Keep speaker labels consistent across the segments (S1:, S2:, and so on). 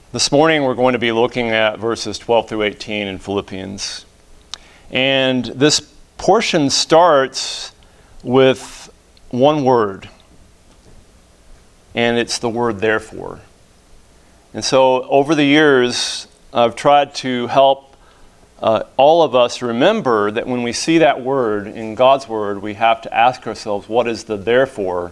S1: This morning we're going to be looking at verses 12 through 18 in Philippians. And this portion starts with one word, and it's the word therefore. And so over the years, I've tried to help all of us remember that when we see that word in God's word, we have to ask ourselves, what is the therefore?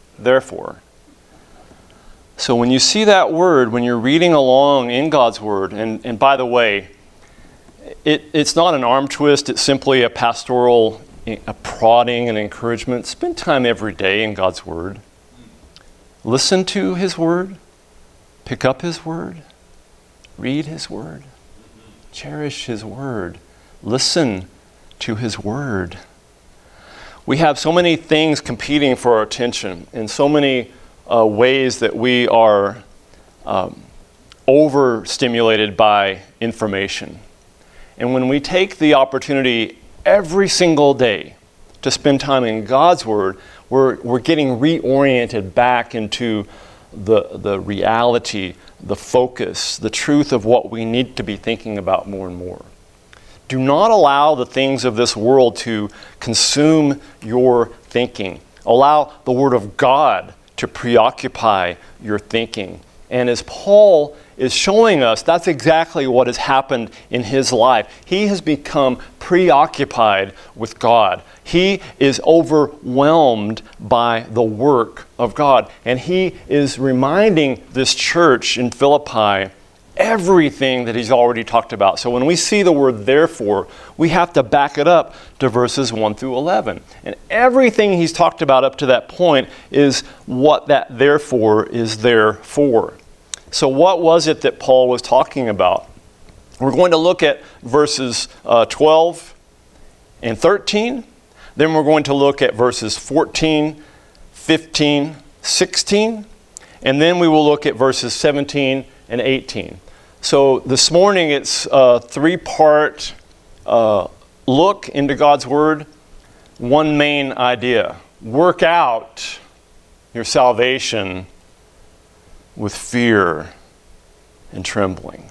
S1: So when you see that word, when you're reading along in God's word, and by the way, it's not an arm twist, it's simply a pastoral a prodding and encouragement. Spend time every day in God's word. Listen to His word. Pick up His word. Read His word. Cherish His word. Listen to His word. We have so many things competing for our attention, and so many ways that we are overstimulated by information. And when we take the opportunity every single day to spend time in God's word, we're getting reoriented back into the reality, the focus, the truth of what we need to be thinking about more and more. Do not allow the things of this world to consume your thinking. Allow the Word of God to preoccupy your thinking. And as Paul is showing us, that's exactly what has happened in his life. He has become preoccupied with God. He is overwhelmed by the work of God. And he is reminding this church in Philippi everything that he's already talked about. So when we see the word therefore, we have to back it up to verses 1 through 11. And everything he's talked about up to that point is what that therefore is there for. So what was it that Paul was talking about? We're going to look at verses 12 and 13. Then we're going to look at verses 14, 15, 16. And then we will look at verses 17 and 18. So this morning it's a three-part look into God's Word. One main idea: work out your salvation with fear and trembling.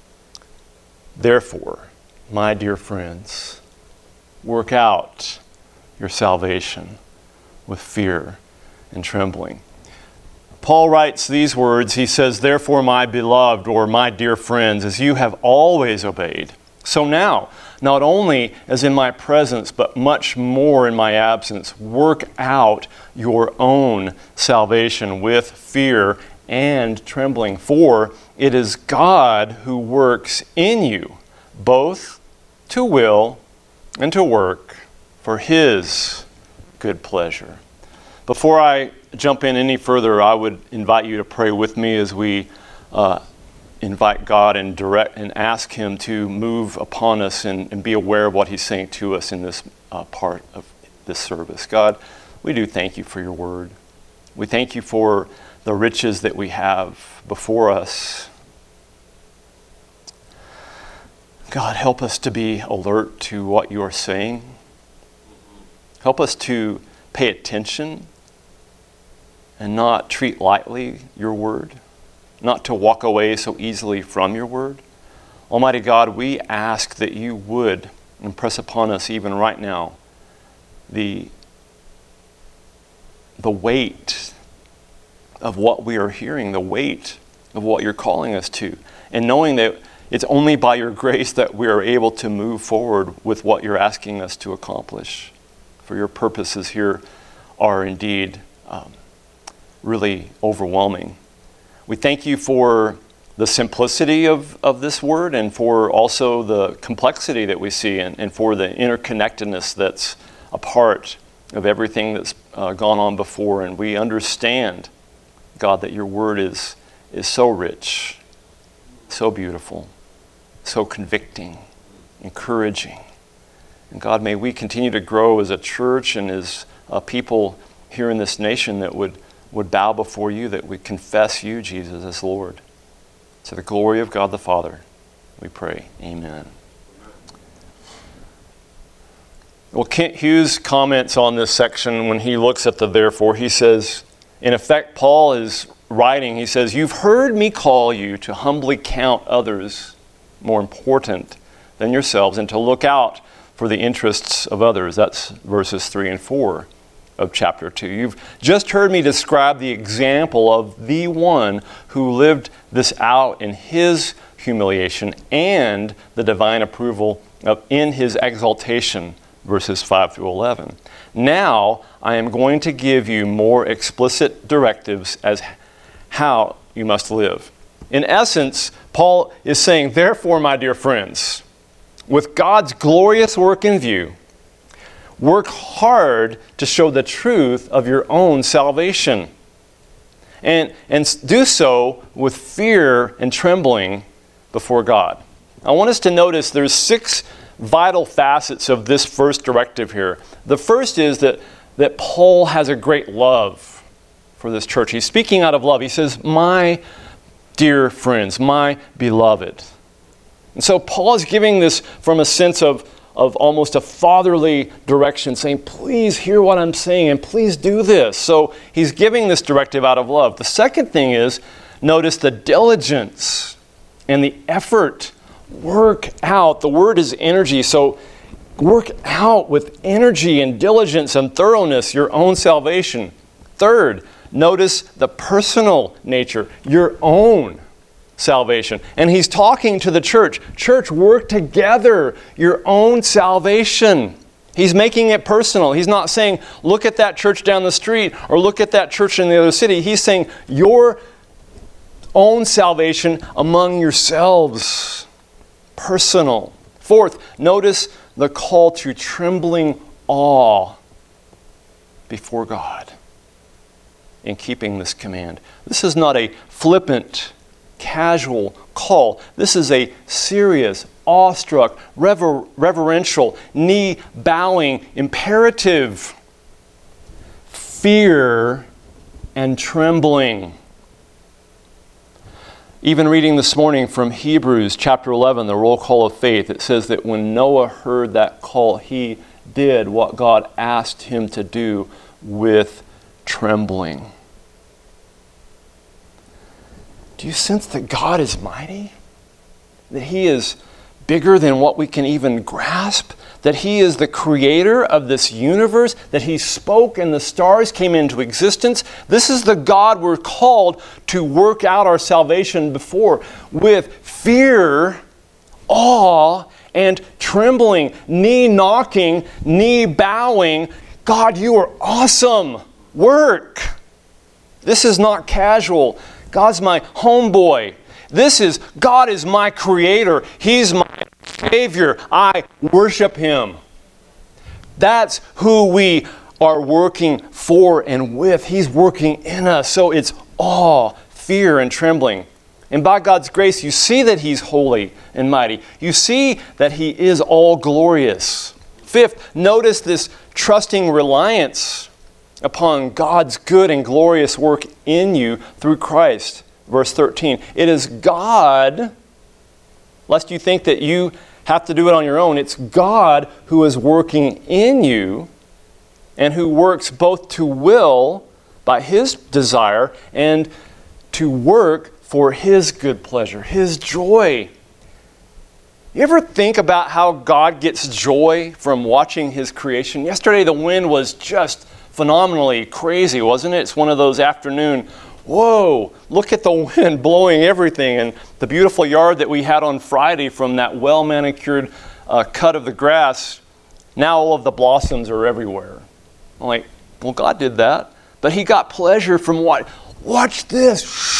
S1: Therefore, my dear friends, work out your salvation with fear and trembling. Paul writes these words. He says, "Therefore, my beloved," or my dear friends, "as you have always obeyed, so now, not only as in my presence, but much more in my absence, work out your own salvation with fear and trembling. For it is God who works in you, both to will and to work for His good pleasure." Before I jump in any further, I would invite you to pray with me as we invite God and ask Him to move upon us and be aware of what He's saying to us in this part of this service. God, we do thank You for Your word. We thank You for the riches that we have before us. God, help us to be alert to what You are saying. Help us to pay attention and not treat lightly Your word, not to walk away so easily from Your word. Almighty God, we ask that You would impress upon us even right now the weight of what we are hearing, the weight of what You're calling us to, and knowing that it's only by Your grace that we are able to move forward with what You're asking us to accomplish. For Your purposes here are indeed really overwhelming. We thank You for the simplicity of this word, and for also the complexity that we see, and for the interconnectedness that's a part of everything that's gone on before. And we understand, God, that Your word is so rich, so beautiful, so convicting, encouraging. And God, may we continue to grow as a church and as a people here in this nation that would bow before You, that would confess You, Jesus, as Lord. To the glory of God the Father, we pray. Amen. Well, Kent Hughes comments on this section when he looks at the therefore. He says, in effect, Paul is writing, he says, "You've heard me call you to humbly count others more important than yourselves and to look out for the interests of others." That's verses 3 and 4 of chapter 2. You've just heard me describe the example of the one who lived this out in his humiliation and the divine approval in his exaltation, verses 5 through 11. Now I am going to give you more explicit directives as how you must live. In essence, Paul is saying, therefore, my dear friends, with God's glorious work in view, work hard to show the truth of your own salvation. And do so with fear and trembling before God. I want us to notice there's 6 vital facets of this first directive here. The first is that Paul has a great love for this church. He's speaking out of love. He says, my dear friends, my beloved. And so Paul is giving this from a sense of almost a fatherly direction, saying, please hear what I'm saying and please do this. So he's giving this directive out of love. The second thing is, notice the diligence and the effort. Work out. The word is energy. So work out with energy and diligence and thoroughness your own salvation. Third, notice the personal nature, your own salvation. And he's talking to the church. Church, work together your own salvation. He's making it personal. He's not saying, look at that church down the street or look at that church in the other city. He's saying, your own salvation among yourselves. Personal. Fourth, notice the call to trembling awe before God in keeping this command. This is not a flippant, casual call. This is a serious, awestruck, reverential, knee-bowing imperative. Fear and trembling. Even reading this morning from Hebrews chapter 11, the roll call of faith, it says that when Noah heard that call, he did what God asked him to do with trembling. Do you sense that God is mighty? That He is bigger than what we can even grasp? That He is the creator of this universe? That He spoke and the stars came into existence? This is the God we're called to work out our salvation before with fear, awe, and trembling, knee knocking, knee bowing. God, you are awesome. Work. This is not casual. God's my homeboy. God is my creator. He's my Savior. I worship Him. That's who we are working for and with. He's working in us. So it's awe, fear, and trembling. And by God's grace, you see that He's holy and mighty. You see that He is all glorious. Fifth, notice this trusting reliance upon God's good and glorious work in you through Christ. Verse 13, it is God, lest you think that you have to do it on your own, it's God who is working in you and who works both to will by His desire and to work for His good pleasure, His joy. You ever think about how God gets joy from watching His creation? Yesterday the wind was just phenomenally crazy, wasn't it? It's one of those afternoon, whoa, look at the wind blowing everything. And the beautiful yard that we had on Friday from that well-manicured cut of the grass, now all of the blossoms are everywhere. I'm like, well, God did that. But He got pleasure from what? Watch this.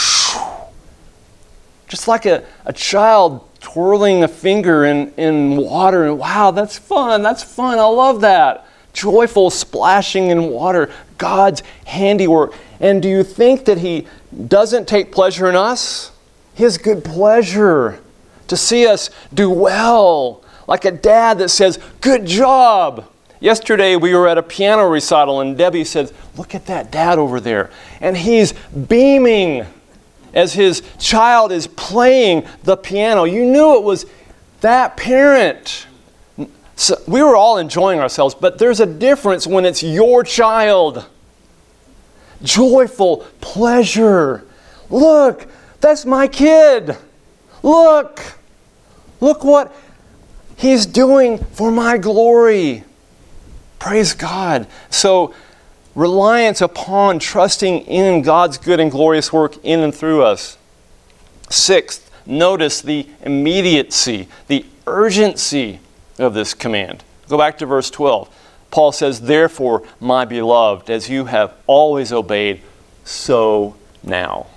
S1: Just like a child twirling a finger in water. And wow, that's fun. I love that. Joyful splashing in water. God's handiwork. And do you think that He doesn't take pleasure in us? His good pleasure to see us do well. Like a dad that says, good job. Yesterday we were at a piano recital and Debbie said, look at that dad over there. And he's beaming as his child is playing the piano. You knew it was that parent. So we were all enjoying ourselves, but there's a difference when it's your child. Joyful pleasure Look, that's my kid. Look what he's doing for my glory. Praise God. So, reliance upon trusting in God's good and glorious work in and through us. Sixth, notice the immediacy, the urgency of this command. Go back to verse 12. Paul says, "Therefore, my beloved, as you have always obeyed, so now."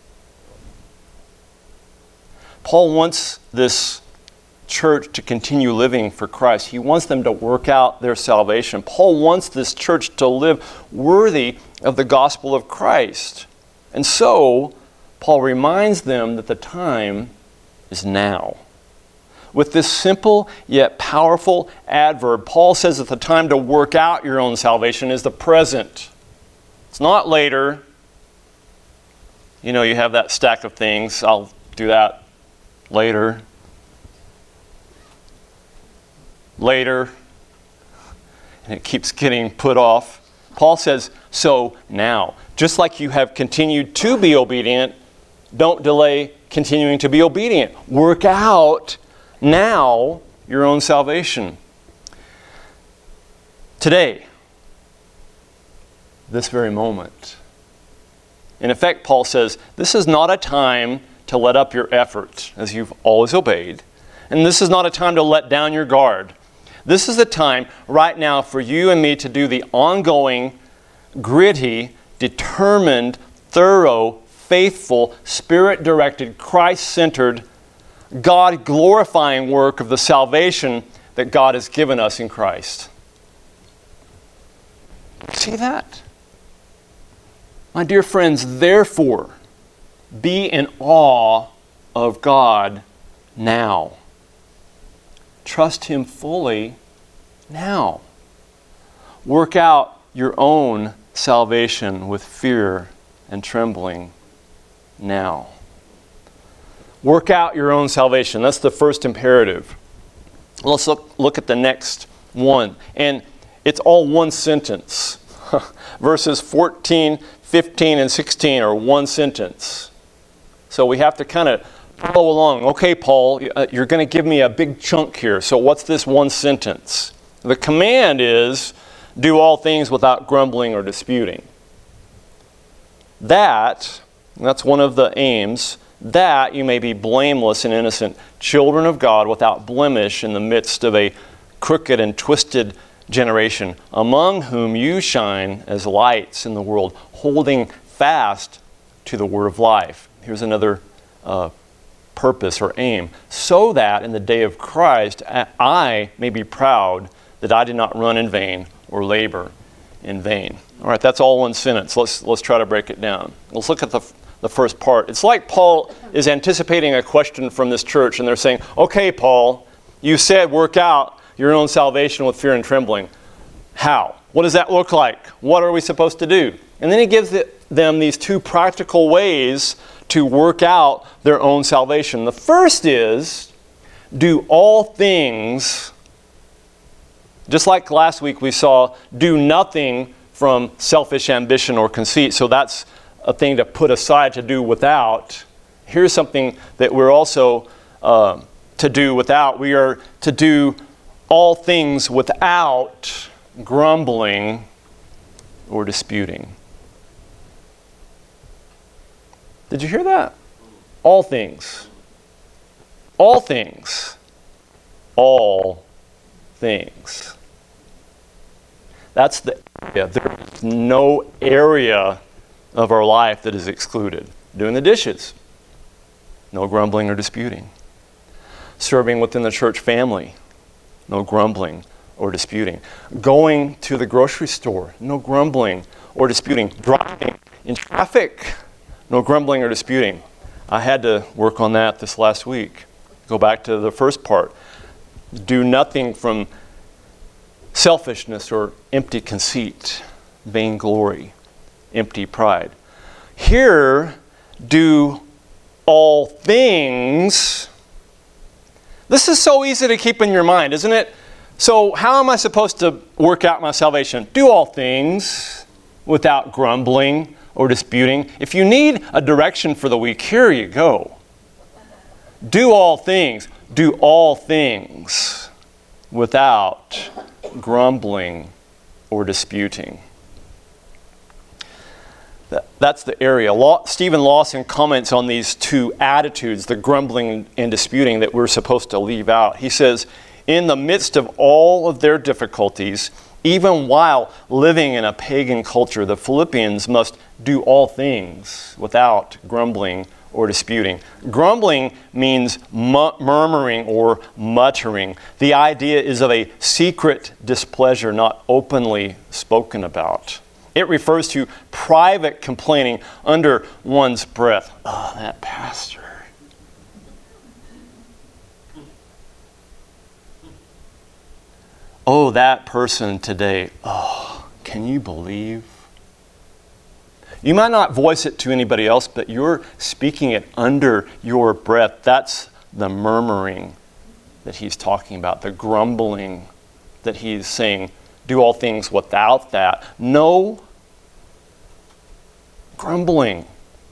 S1: Paul wants this church to continue living for Christ. He wants them to work out their salvation. Paul wants this church to live worthy of the gospel of Christ. And so, Paul reminds them that the time is now. With this simple yet powerful adverb, Paul says that the time to work out your own salvation is the present. It's not later. You know, you have that stack of things. I'll do that later. Later. And it keeps getting put off. Paul says, so now. Just like you have continued to be obedient, don't delay continuing to be obedient. Work out now your own salvation. Today, this very moment. In effect, Paul says, this is not a time to let up your effort, as you've always obeyed. And this is not a time to let down your guard. This is the time right now for you and me to do the ongoing, gritty, determined, thorough, faithful, Spirit-directed, Christ-centered, God-glorifying work of the salvation that God has given us in Christ. See that? My dear friends, therefore, be in awe of God now. Trust Him fully now. Work out your own salvation with fear and trembling now. Work out your own salvation. That's the first imperative. Let's look at the next one. And it's all one sentence. Verses 14, 15, and 16 are one sentence. So we have to kind of follow along. Okay, Paul, you're going to give me a big chunk here. So what's this one sentence? The command is, do all things without grumbling or disputing. That's one of the aims, that you may be blameless and innocent, children of God without blemish in the midst of a crooked and twisted generation, among whom you shine as lights in the world, holding fast to the word of life. Here's another purpose or aim, so that in the day of Christ I may be proud that I did not run in vain or labor in vain. All right, that's all one sentence. Let's try to break it down. Let's look at the first part. It's like Paul is anticipating a question from this church, and they're saying, okay, Paul, you said work out your own salvation with fear and trembling. How? What does that look like? What are we supposed to do? And then he gives them these two practical ways to work out their own salvation. The first is, do all things, just like last week we saw, do nothing from selfish ambition or conceit. So that's a thing to put aside, to do without. Here's something that we're also to do without. We are to do all things without grumbling or disputing. Did you hear that? All things. All things. All things. That's the area. There's no area of our life that is excluded. Doing the dishes. No grumbling or disputing. Serving within the church family. No grumbling or disputing. Going to the grocery store. No grumbling or disputing. Driving in traffic. No grumbling or disputing. I had to work on that this last week. Go back to the first part. Do nothing from selfishness or empty conceit, vainglory, empty pride. Here, do all things. This is so easy to keep in your mind, isn't it? So how am I supposed to work out my salvation? Do all things without grumbling or disputing. If you need a direction for the week, here you go. Do all things. Do all things without grumbling or disputing. That's the area. Stephen Lawson comments on these two attitudes, the grumbling and disputing, that we're supposed to leave out. He says, in the midst of all of their difficulties, even while living in a pagan culture, the Philippians must do all things without grumbling or disputing. Grumbling means murmuring or muttering. The idea is of a secret displeasure not openly spoken about. It refers to private complaining under one's breath. Oh, that pastor. Oh, that person today. Oh, can you believe? You might not voice it to anybody else, but you're speaking it under your breath. That's the murmuring that he's talking about, the grumbling that he's saying. Do all things without that. No grumbling.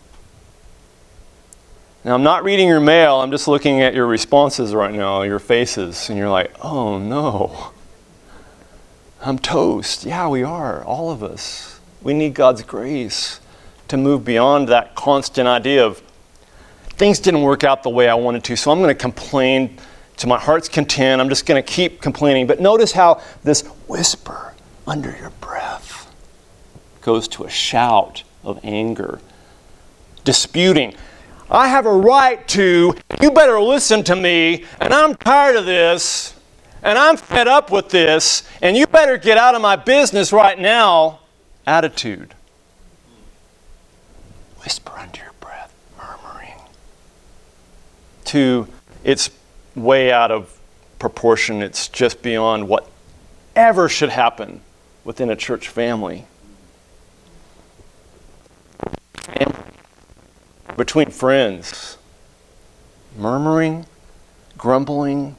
S1: Now, I'm not reading your mail. I'm just looking at your responses right now, your faces. And you're like, oh no, I'm toast. Yeah, we are, all of us. We need God's grace to move beyond that constant idea of things didn't work out the way I wanted to, so I'm going to complain to my heart's content. I'm just going to keep complaining. But notice how this whisper under your breath goes to a shout of anger. Disputing. I have a right to, you better listen to me, and I'm tired of this, and I'm fed up with this, and you better get out of my business right now. Attitude. Whisper under your breath, murmuring. Two, it's way out of proportion. It's just beyond whatever should happen within a church family. And between friends, murmuring, grumbling,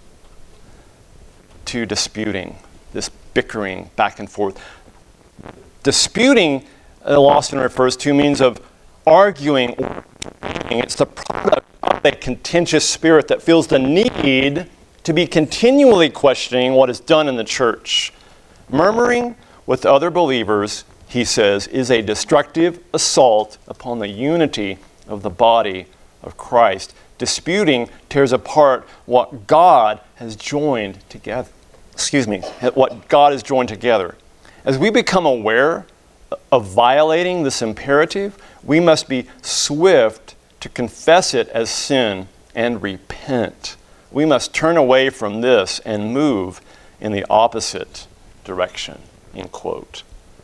S1: to disputing, this bickering back and forth. Disputing, Lawson refers to, means of arguing or debating. It's the product of a contentious spirit that feels the need to be continually questioning what is done in the church. Murmuring with other believers, he says, is a destructive assault upon the unity of the body of Christ. Disputing tears apart what God has joined together. What God has joined together. As we become aware of violating this imperative, we must be swift to confess it as sin and repent. We must turn away from this and move in the opposite direction, end quote.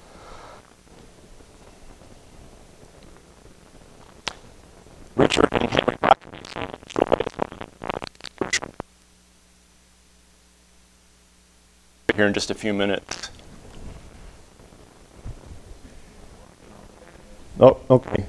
S1: Richard and Henry here in just a few minutes. Oh, okay.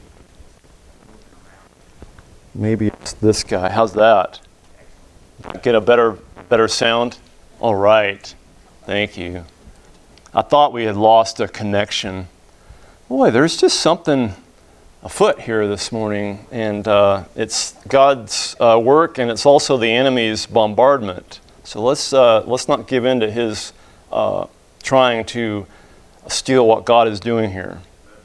S1: Maybe it's this guy. How's that? Get a better sound? All right. Thank you. I thought we had lost a connection. Boy, there's just something afoot here this morning, and it's God's work, and it's also the enemy's bombardment. So let's not give in to his trying to steal what God is doing here.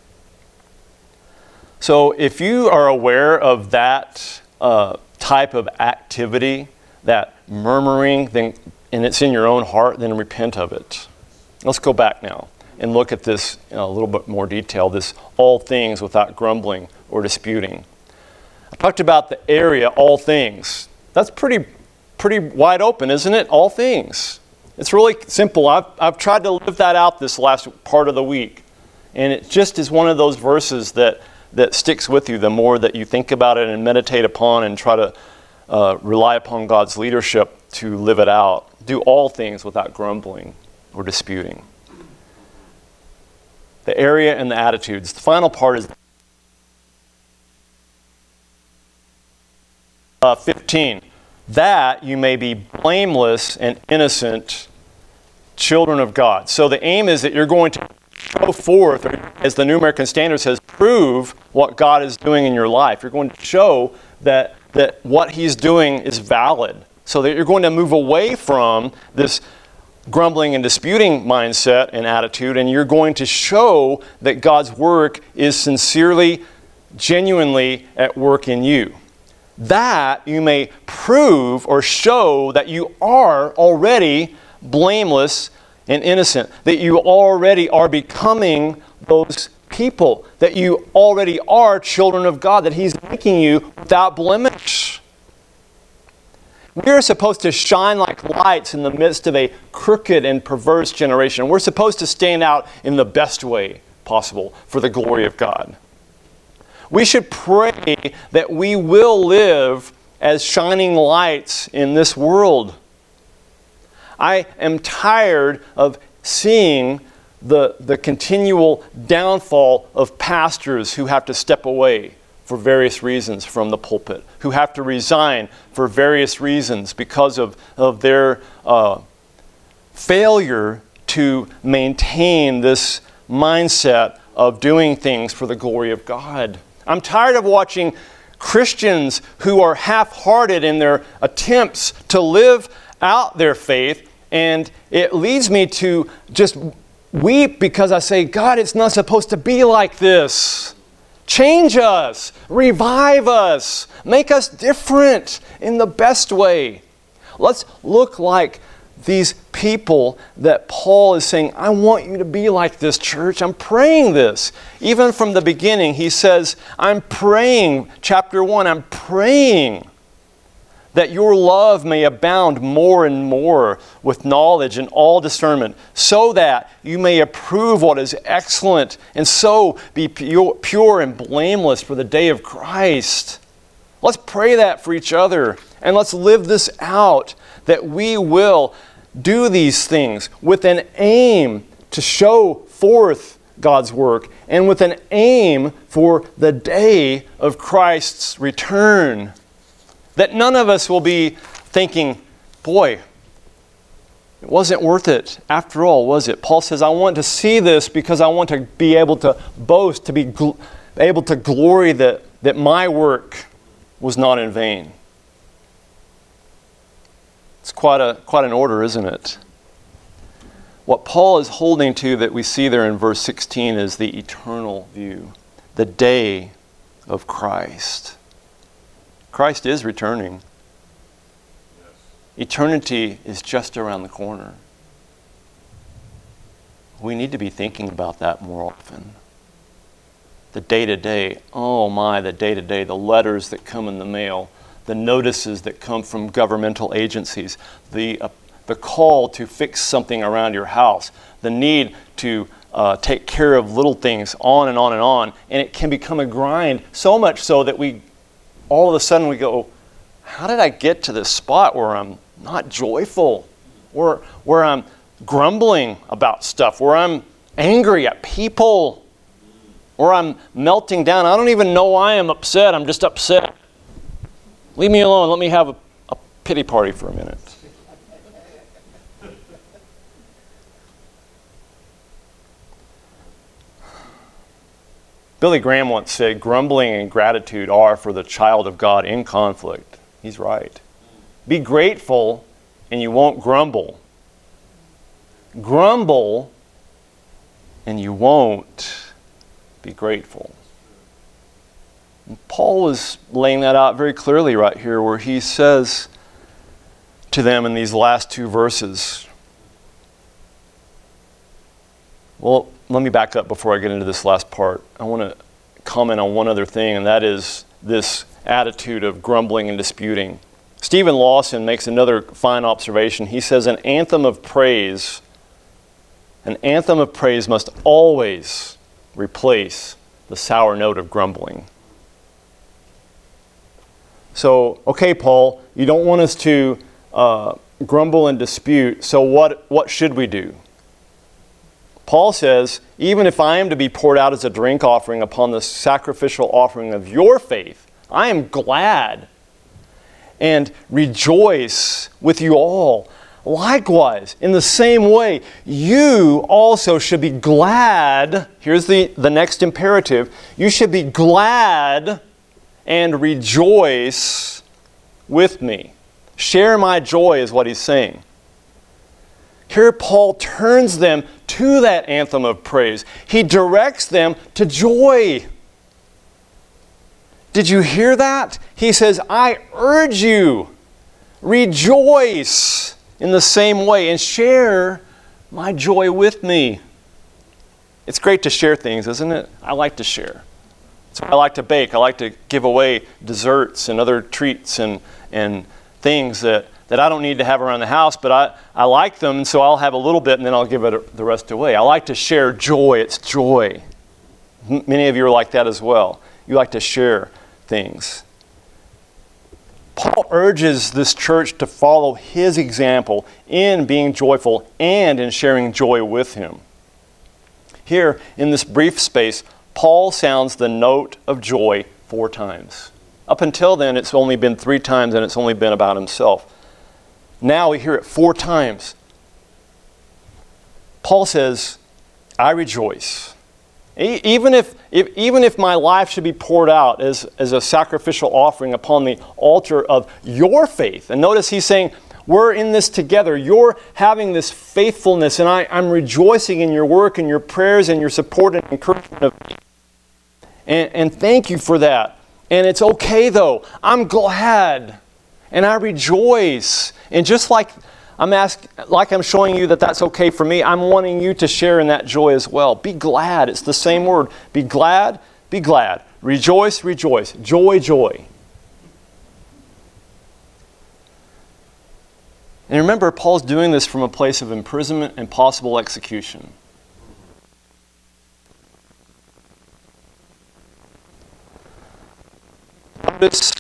S1: So if you are aware of that type of activity, that murmuring, then, and it's in your own heart, then repent of it. Let's go back now and look at this in a little bit more detail, this all things without grumbling or disputing. I talked about the area, all things. That's pretty wide open, isn't it? All things. It's really simple. I've tried to live that out this last part of the week. And it just is one of those verses that sticks with you the more that you think about it and meditate upon and try to rely upon God's leadership to live it out. Do all things without grumbling or disputing. The area and the attitudes. The final part is 15. That you may be blameless and innocent children of God. So the aim is that you're going to show show forth, or as the New American Standard says, prove what God is doing in your life. You're going to show that what He's doing is valid, so that you're going to move away from this grumbling and disputing mindset and attitude, and you're going to show that God's work is sincerely, genuinely at work in you. That you may prove or show that you are already blameless and innocent, that you already are becoming those people, that you already are children of God, that He's making you without blemish. We're supposed to shine like lights in the midst of a crooked and perverse generation. We're supposed to stand out in the best way possible for the glory of God. We should pray that we will live as shining lights in this world. I am tired of seeing the continual downfall of pastors who have to step away for various reasons from the pulpit, who have to resign for various reasons because of their failure to maintain this mindset of doing things for the glory of God. I'm tired of watching Christians who are half-hearted in their attempts to live out their faith, and it leads me to just weep because I say, God, it's not supposed to be like this. Change us, revive us, make us different in the best way. Let's look like these people that Paul is saying, I want you to be like this, church. I'm praying this. Even from the beginning, he says, I'm praying, chapter 1, I'm praying that your love may abound more and more with knowledge and all discernment, so that you may approve what is excellent, and so be pure and blameless for the day of Christ. Let's pray that for each other, and let's live this out, that we will do these things with an aim to show forth God's work, and with an aim for the day of Christ's return. That none of us will be thinking, boy, it wasn't worth it after all, was it? Paul says, I want to see this because I want to be able to boast, to be able to glory that my work was not in vain. It's quite an order, isn't it? What Paul is holding to that we see there in verse 16 is the eternal view, the day of Christ. Christ is returning. Yes. Eternity is just around the corner. We need to be thinking about that more often. The day-to-day, oh my, the day-to-day, the letters that come in the mail, the notices that come from governmental agencies, the call to fix something around your house, the need to take care of little things, on and on and on. And it can become a grind, so much so that all of a sudden we go, how did I get to this spot where I'm not joyful, where I'm grumbling about stuff, where I'm angry at people, where I'm melting down? I don't even know why I'm upset. I'm just upset. Leave me alone. Let me have a pity party for a minute. Billy Graham once said, grumbling and gratitude are for the child of God in conflict. He's right. Be grateful and you won't grumble. Grumble and you won't be grateful. And Paul is laying that out very clearly right here, where he says to them in these last two verses. Well, let me back up before I get into this last part. I want to comment on one other thing, and that is this attitude of grumbling and disputing. Stephen Lawson makes another fine observation. He says an anthem of praise must always replace the sour note of grumbling. So, okay, Paul, you don't want us to grumble and dispute, so what should we do? Paul says, even if I am to be poured out as a drink offering upon the sacrificial offering of your faith, I am glad and rejoice with you all. Likewise, in the same way, you also should be glad. Here's the next imperative. You should be glad and rejoice with me. Share my joy is what he's saying. Here Paul turns them to that anthem of praise. He directs them to joy. Did you hear that? He says, I urge you, rejoice in the same way and share my joy with me. It's great to share things, isn't it? I like to share. So I like to bake. I like to give away desserts and other treats and things that I don't need to have around the house, but I like them, and so I'll have a little bit and then I'll give it the rest away. I like to share joy. It's joy. Many of you are like that as well. You like to share things. Paul urges this church to follow his example in being joyful and in sharing joy with him. Here, in this brief space, Paul sounds the note of joy 4 times. Up until then, it's only been 3 times, and it's only been about himself. Now we hear it 4 times. Paul says, I rejoice. Even if my life should be poured out as a sacrificial offering upon the altar of your faith. And notice he's saying, we're in this together. You're having this faithfulness, and I'm rejoicing in your work and your prayers and your support and encouragement of me. And thank you for that. And it's okay though. I'm glad and I rejoice. And just like I'm showing you that that's okay for me, I'm wanting you to share in that joy as well. Be glad. It's the same word. Be glad, be glad. Rejoice, rejoice. Joy, joy. And remember, Paul's doing this from a place of imprisonment and possible execution. Notice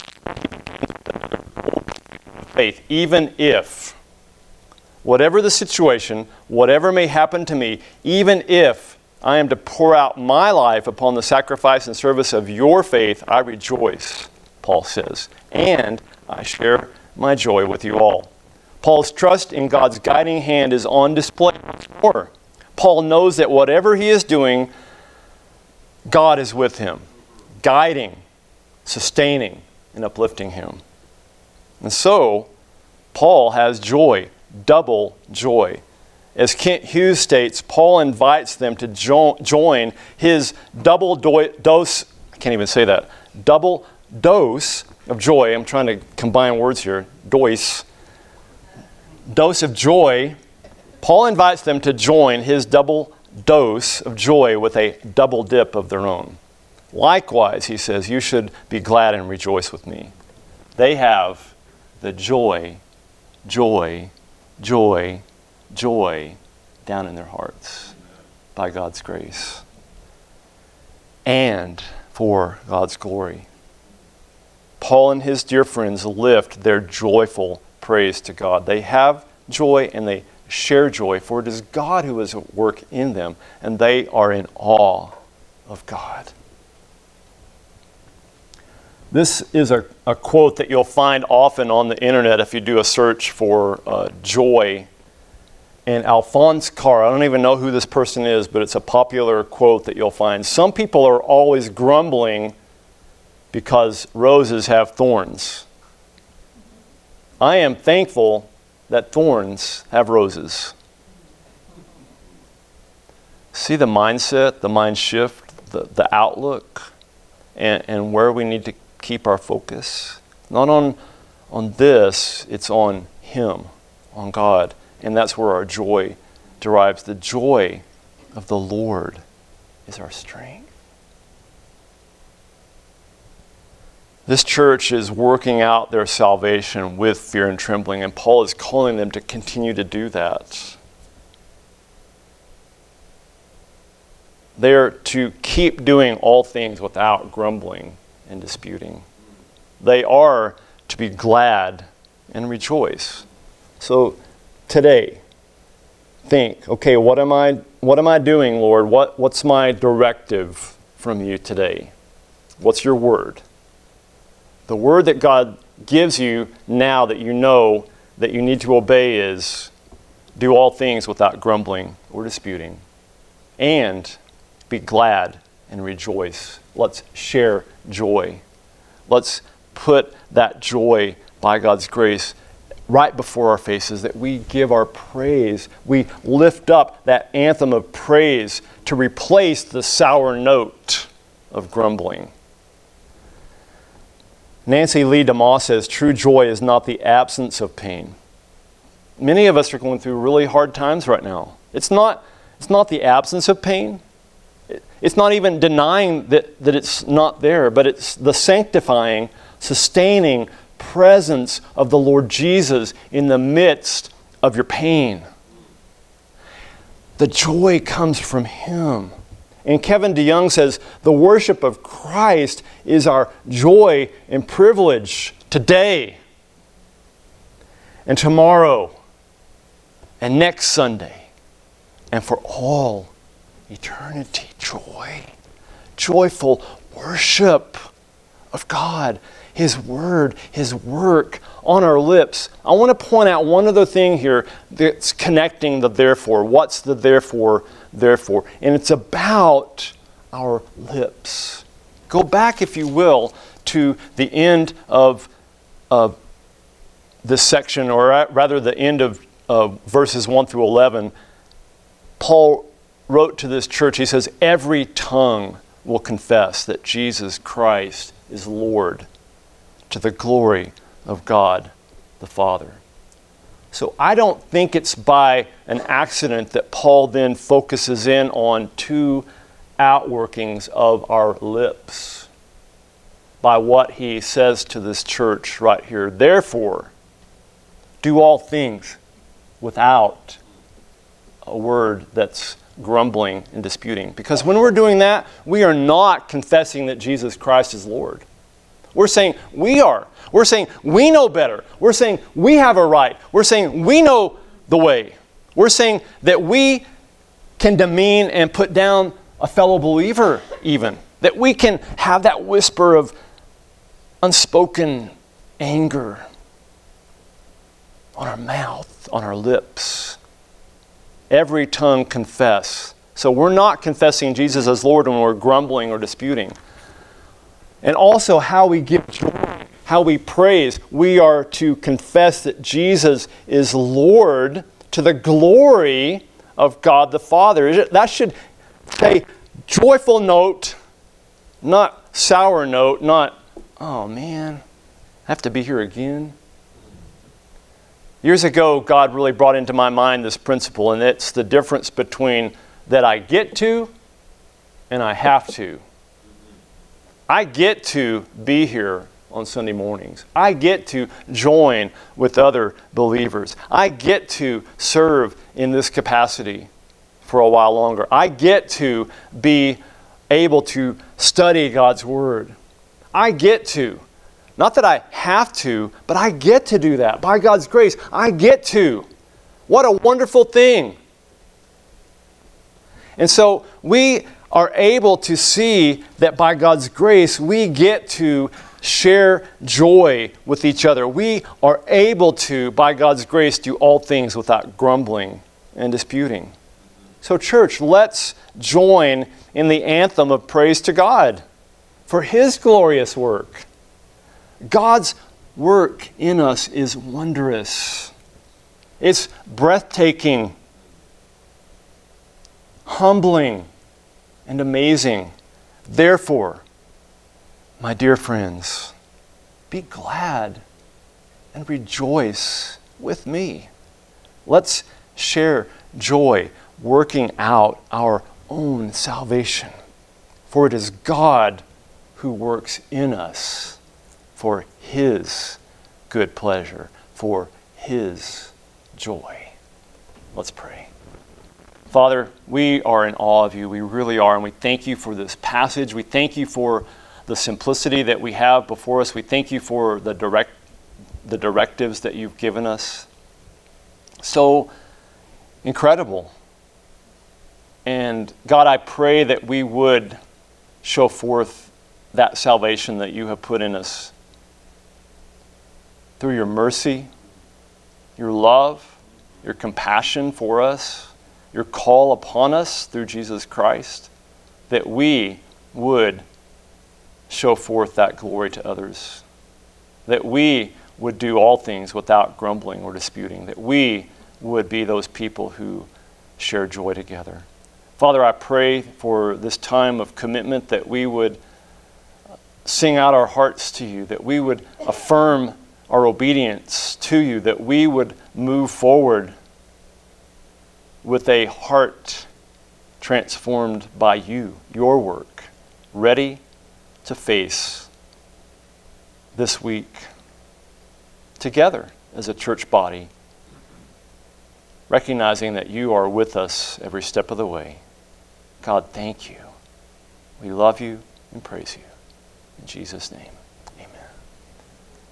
S1: faith, even if, whatever the situation, whatever may happen to me, even if I am to pour out my life upon the sacrifice and service of your faith, I rejoice, Paul says, and I share my joy with you all. Paul's trust in God's guiding hand is on display once more. Paul knows that whatever he is doing, God is with him, guiding, sustaining, and uplifting him. And so, Paul has joy, double joy. As Kent Hughes states, Paul invites them to join his double dose, I can't even say that, double dose of joy. I'm trying to combine words here, dose of joy. Paul invites them to join his double dose of joy with a double dip of their own. Likewise, he says, you should be glad and rejoice with me. They have the joy down in their hearts by God's grace and for God's glory. Paul and his dear friends lift their joyful praise to God. They have joy and they share joy, for it is God who is at work in them, and they are in awe of God. This is a quote that you'll find often on the internet if you do a search for joy. And Alphonse Carr, I don't even know who this person is, but it's a popular quote that you'll find. Some people are always grumbling because roses have thorns. I am thankful that thorns have roses. See the mindset, the mind shift, the outlook, and where we need to keep our focus. Not on this, it's on Him, on God. And that's where our joy derives. The joy of the Lord is our strength. This church is working out their salvation with fear and trembling, and Paul is calling them to continue to do that. They are to keep doing all things without grumbling and disputing. They are to be glad and rejoice. So today, think, okay, what am I doing, Lord? What's my directive from you today? What's your word? The word that God gives you now that you know that you need to obey is do all things without grumbling or disputing, and be glad and rejoice. Let's share joy. Let's put that joy by God's grace right before our faces, that we give our praise. We lift up that anthem of praise to replace the sour note of grumbling. Nancy Lee DeMoss says, true joy is not the absence of pain. Many of us are going through really hard times right now. It's not the absence of pain. It's not even denying that it's not there, but it's the sanctifying, sustaining presence of the Lord Jesus in the midst of your pain. The joy comes from Him. And Kevin DeYoung says, the worship of Christ is our joy and privilege today and tomorrow and next Sunday and for all eternity. Joy, joyful worship of God, His Word, His work on our lips. I want to point out one other thing here that's connecting the therefore. What's the therefore? Therefore. And it's about our lips. Go back, if you will, to the end of this section, or rather the end of verses 1 through 11. Paul wrote to this church, he says, every tongue will confess that Jesus Christ is Lord, to the glory of God the Father. So I don't think it's by an accident that Paul then focuses in on two outworkings of our lips by what he says to this church right here. Therefore, do all things without a word that's grumbling and disputing. Because when we're doing that, we are not confessing that Jesus Christ is Lord. We're saying we are. We're saying we know better. We're saying we have a right. We're saying we know the way. We're saying that we can demean and put down a fellow believer even. That we can have that whisper of unspoken anger on our mouth, on our lips. Every tongue confess. So we're not confessing Jesus as Lord when we're grumbling or disputing. And also how we give joy, how we praise. We are to confess that Jesus is Lord to the glory of God the Father. That should say joyful note, not sour note, not, oh man, I have to be here again. Years ago, God really brought into my mind this principle, and it's the difference between that I get to and I have to. I get to be here on Sunday mornings. I get to join with other believers. I get to serve in this capacity for a while longer. I get to be able to study God's Word. I get to. Not that I have to, but I get to do that. By God's grace, I get to. What a wonderful thing. And so we are able to see that by God's grace, we get to share joy with each other. We are able to, by God's grace, do all things without grumbling and disputing. So church, let's join in the anthem of praise to God for His glorious work. God's work in us is wondrous. It's breathtaking, humbling, and amazing. Therefore, my dear friends, be glad and rejoice with me. Let's share joy working out our own salvation. For it is God who works in us for His good pleasure, for His joy. Let's pray. Father, we are in awe of You. We really are. And we thank You for this passage. We thank You for the simplicity that we have before us. We thank You for the directives that You've given us. So incredible. And God, I pray that we would show forth that salvation that You have put in us through Your mercy, your love, your compassion for us, your call upon us through Jesus Christ, that we would show forth that glory to others, that we would do all things without grumbling or disputing, that we would be those people who share joy together. Father, I pray for this time of commitment that we would sing out our hearts to you, that we would affirm our obedience to you, that we would move forward with a heart transformed by you, your work, ready to face this week together as a church body, recognizing that you are with us every step of the way. God, thank you. We love you and praise you. In Jesus' name.